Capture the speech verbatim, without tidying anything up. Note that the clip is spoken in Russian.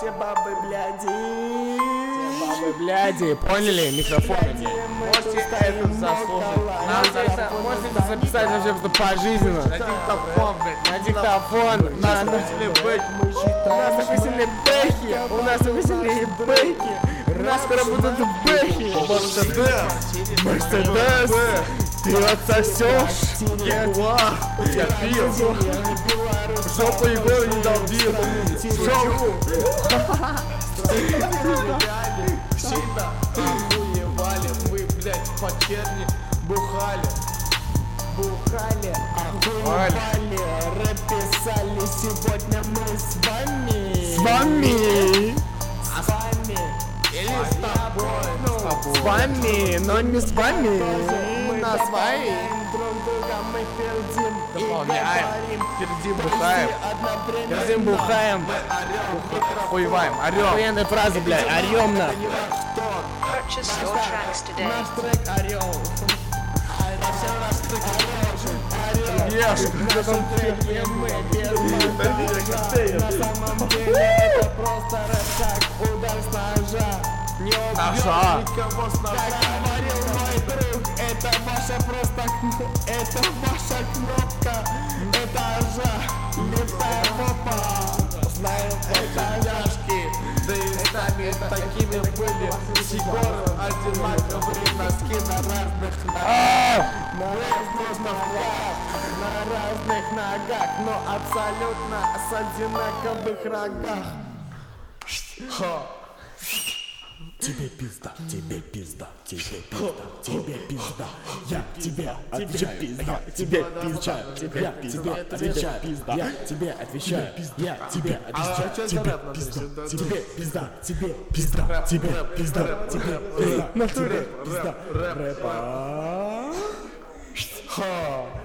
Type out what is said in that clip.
Все бабы, бляди. Бабы, бляди, поняли? Микрофоны, блядь. Можете это заслушать. Нам это, можете это записать вообще просто пожизненно. На диктофон, блядь. На диктофон. У нас На- начали быть. У нас записаны бэхи. У нас записаны бэхи. У нас скоро будут бэхи. Мерседес. Мерседес. Ты отсосешь. Ягуар. Я пил. Жопу Егору не долбил. Жопу. Сильно охуевали. Мы, блядь, по черни бухали. Бухали, охуевали, рэп писали. Сегодня мы с вами. С вами. С вами. Или с тобой. С вами, но не с вами. Мы На свои. дополняем друг друга, мы пердим и Дополняем. говорим. Пердим, бухаем. Одновременно. Пердим, бухаем. Хуеваем, орем. Охуенная фраза, блядь. Орем на. Purchase your tracks today. Наш трек орел. Наш трек орел. Ешь. Наши треки мы без монтажа. На самом деле это просто рэп, как удар с ножа. Не Ага. убьет никого с ножа. Как говорил мой друг, это ваша просто кн- это ваша кнопка этажа. Липкая попа. Знаю, это Тяжкие, да и сами такими были. С Егором одинаковые носки на разных на разных ногах, на разных ногах, но абсолютно с одинаковых рогах. Тебе пизда, тебе пизда, тебе пизда, тебе пизда. Я тебе отвечаю, пизда, тебе отвечаю, тебе пизда, отвечаю, пизда. Я тебе отвечаю, я тебе отвечаю, тебе пизда, тебе пизда, тебе пизда, тебе пизда, тебе пизда, тебе пизда. Рэпа. Ха.